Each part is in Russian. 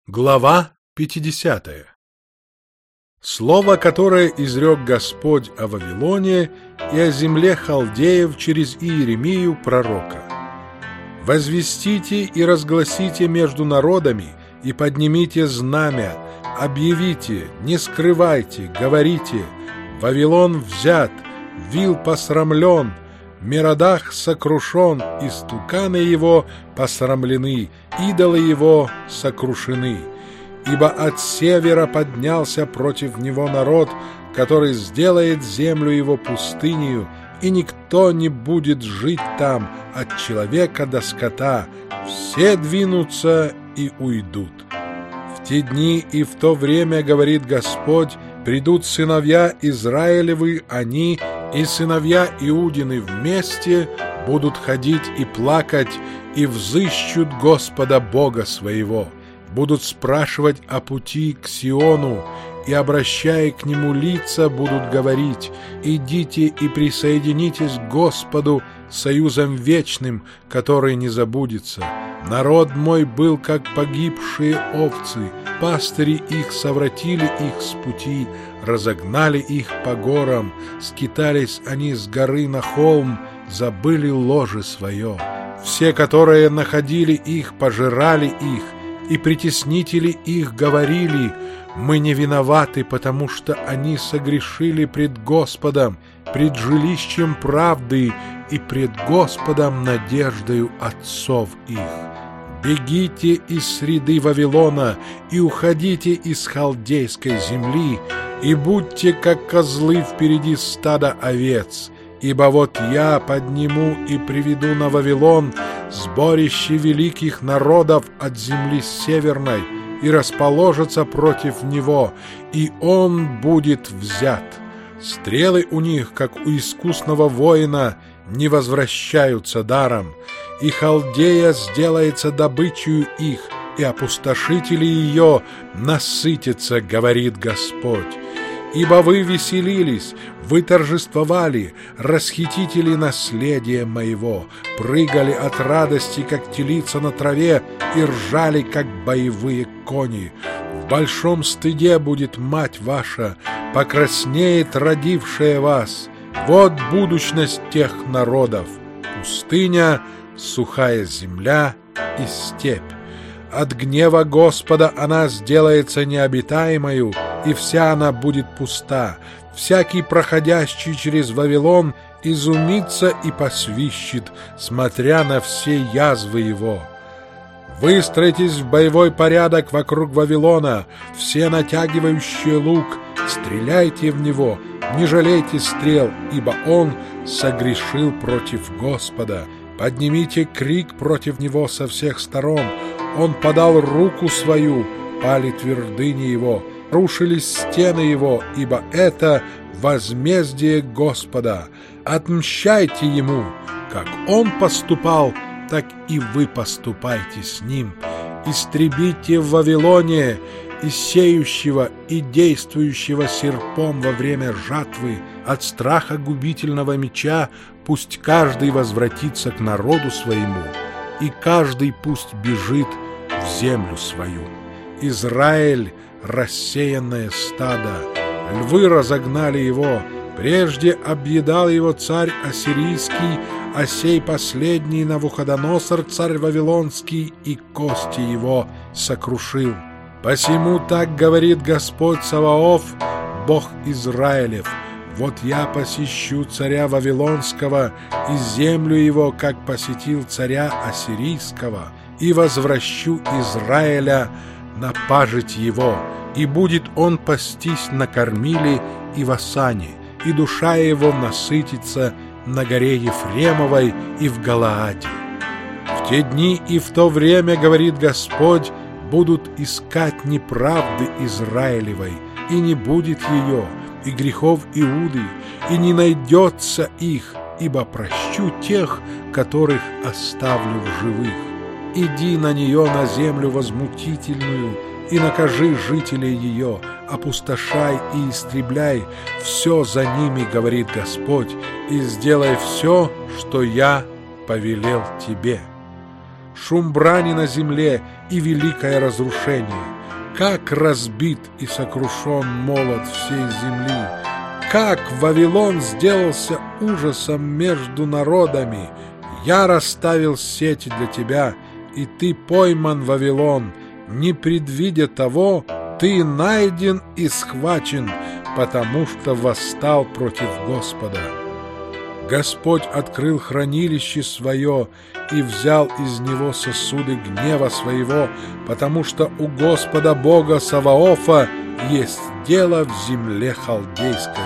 Глава 50. Слово, которое изрек Господь о Вавилоне и о земле халдеев через Иеремию пророка. «Возвестите и разгласите между народами, и поднимите знамя, объявите, не скрывайте, говорите: Вавилон взят, Вил посрамлен, Меродах сокрушен, истуканы его посрамлены, идолы его сокрушены. Ибо от севера поднялся против него народ, который сделает землю его пустынею, и никто не будет жить там от человека до скота, все двинутся и уйдут. В те дни и в то время, говорит Господь, придут сыновья Израилевы, они и сыновья Иудины вместе будут ходить и плакать, и взыщут Господа Бога своего, будут спрашивать о пути к Сиону, и, обращая к нему лица, будут говорить: идите и присоединитесь к Господу союзом вечным, который не забудется. Народ мой был, как погибшие овцы, пастыри их совратили их с пути, разогнали их по горам, скитались они с горы на холм, забыли ложе свое. Все, которые находили их, пожирали их, и притеснители их говорили: мы не виноваты, потому что они согрешили пред Господом, пред жилищем правды и пред Господом надеждою отцов их. Бегите из среды Вавилона и уходите из халдейской земли, и будьте, как козлы впереди стада овец. Ибо вот я подниму и приведу на Вавилон сборище великих народов от земли северной, и расположатся против него, и он будет взят. Стрелы у них, как у искусного воина, не возвращаются даром, и Халдея сделается добычей их, и опустошители ее насытятся, говорит Господь. Ибо вы веселились, вы торжествовали, расхитители наследия моего, прыгали от радости, как телица на траве, и ржали, как боевые кони. В большом стыде будет мать ваша, покраснеет родившая вас. Вот будущность тех народов: пустыня, сухая земля и степь. От гнева Господа она сделается необитаемою, и вся она будет пуста. Всякий, проходящий через Вавилон, изумится и посвищет, смотря на все язвы его. Выстроитесь в боевой порядок вокруг Вавилона, все натягивающие лук, стреляйте в него, не жалейте стрел, ибо он согрешил против Господа. Поднимите крик против него со всех сторон. Он подал руку свою, пали твердыни его, рушились стены его, ибо это возмездие Господа. Отмщайте ему, как он поступал, так и вы поступайте с ним. Истребите в Вавилоне и сеющего, и действующего серпом во время жатвы. От страха губительного меча пусть каждый возвратится к народу своему, и каждый пусть бежит в землю свою. Израиль — рассеянное стадо, львы разогнали его, прежде объедал его царь ассирийский, а сей последний Навуходоносор, царь вавилонский, и кости его сокрушил. Посему так говорит Господь Саваоф, Бог Израилев: вот я посещу царя Вавилонского и землю его, как посетил царя Ассирийского, и возвращу Израиля на пажить его, и будет он пастись на Кормиле и в Асане, и душа его насытится на горе Ефремовой и в Галааде. В те дни и в то время, говорит Господь, будут искать неправды Израилевой, и не будет ее, и грехов Иуды, и не найдется их, ибо прощу тех, которых оставлю в живых. Иди на нее, на землю возмутительную, и накажи жителей ее, опустошай и истребляй все за ними, говорит Господь, и сделай все, что я повелел тебе. Шум брани на земле и великое разрушение. как разбит и сокрушен молот всей земли! Как Вавилон сделался ужасом между народами! Я расставил сети для тебя, и ты пойман, Вавилон. Не предвидя того, ты найден и схвачен, потому что восстал против Господа. Господь открыл хранилище свое и взял из него сосуды гнева своего, потому что у Господа Бога Саваофа есть дело в земле халдейской.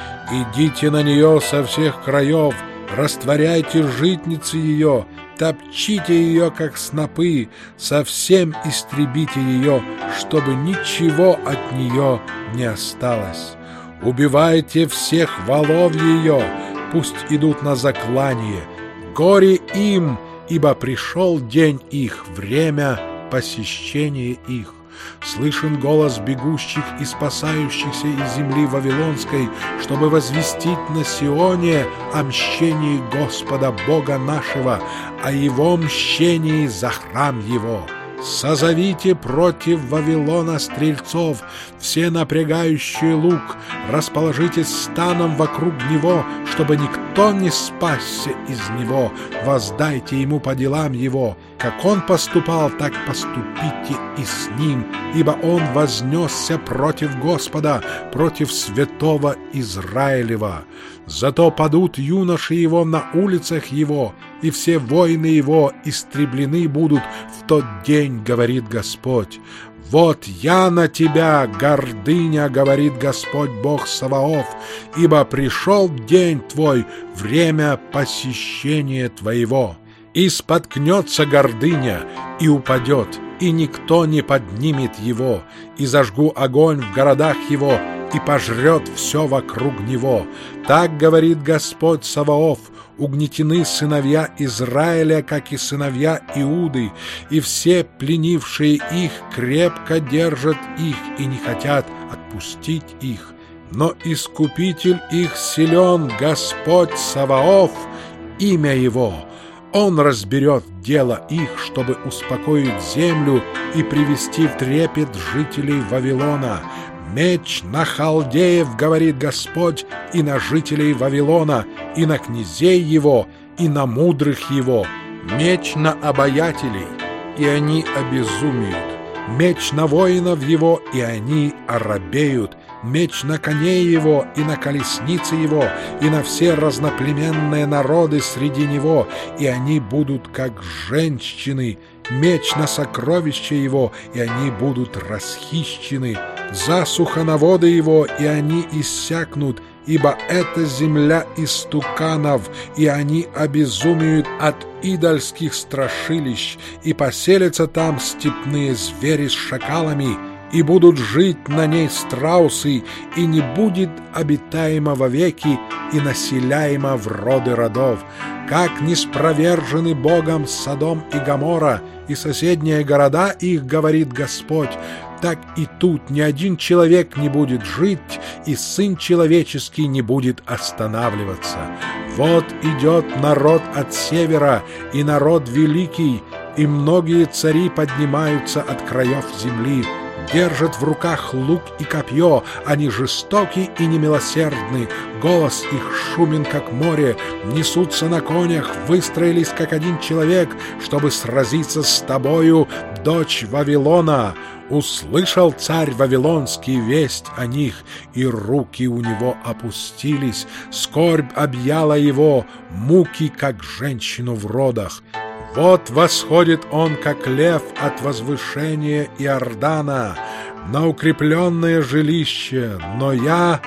Идите на нее со всех краев, растворяйте житницы ее, топчите ее, как снопы, совсем истребите ее, чтобы ничего от нее не осталось. Убивайте всех волов ее, пусть идут на заклание. Горе им, ибо пришел день их, время посещения их. Слышен голос бегущих и спасающихся из земли Вавилонской, чтобы возвестить на Сионе о мщении Господа Бога нашего, о Его мщении за храм Его. Созовите против Вавилона стрельцов, все напрягающие лук, расположитесь станом вокруг него, чтобы никто не спасся из него, воздайте ему по делам его. Как он поступал, так поступите и с ним, ибо он вознесся против Господа, против святого Израилева. Зато падут юноши его на улицах его, и все воины его истреблены будут в тот день, говорит Господь. Вот я на тебя, гордыня, говорит Господь Бог Саваоф, ибо пришел день твой, время посещения твоего. И споткнется гордыня, и упадет, и никто не поднимет его, и зажгу огонь в городах его, и пожрет все вокруг него. Так говорит Господь Саваоф: угнетены сыновья Израиля, как и сыновья Иуды, и все пленившие их крепко держат их и не хотят отпустить их. Но Искупитель их силен, Господь Саваоф, имя Его. Он разберет дело их, чтобы успокоить землю и привести в трепет жителей Вавилона. Меч на халдеев, говорит Господь, и на жителей Вавилона, и на князей его, и на мудрых его. Меч на обаятелей, и они обезумеют. Меч на воинов его, и они оробеют. Меч на коней его, и на колесницы его, и на все разноплеменные народы среди него, и они будут как женщины. Меч на сокровища его, и они будут расхищены. Засуха на воды его, и они иссякнут, ибо это земля истуканов, и они обезумеют от идольских страшилищ, и поселятся там степные звери с шакалами, и будут жить на ней страусы, и не будет обитаема вовеки и населяема в роды родов. Как неспровержены Богом Содом и Гоморра и соседние города их, говорит Господь, так и тут ни один человек не будет жить, и Сын Человеческий не будет останавливаться. Вот идет народ от севера, и народ великий, и многие цари поднимаются от краев земли. Держат в руках лук и копье, они жестоки и немилосердны, голос их шумен, как море, несутся на конях, выстроились, как один человек, чтобы сразиться с тобою, дочь Вавилона. Услышал царь Вавилонский весть о них, и руки у него опустились, скорбь объяла его, муки, как женщину в родах. Вот восходит он, как лев от возвышения Иордана, на укрепленное жилище, но я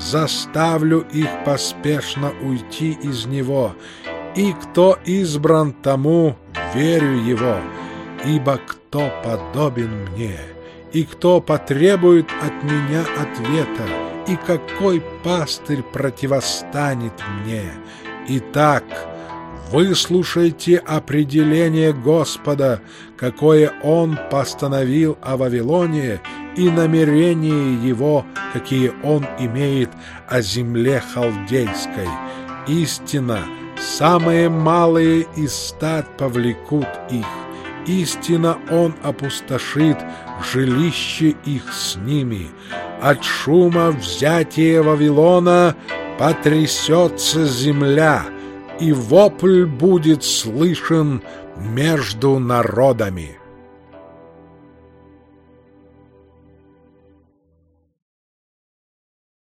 заставлю их поспешно уйти из него, и кто избран, тому верю его, ибо кто подобен мне, и кто потребует от меня ответа, и какой пастырь противостанет мне. Итак, выслушайте определение Господа, какое Он постановил о Вавилоне, и намерения Его, какие Он имеет о земле халдейской. Истинно, самые малые из стад повлекут их. Истинно Он опустошит жилище их с ними. От шума взятия Вавилона потрясется земля, и вопль будет слышен между народами.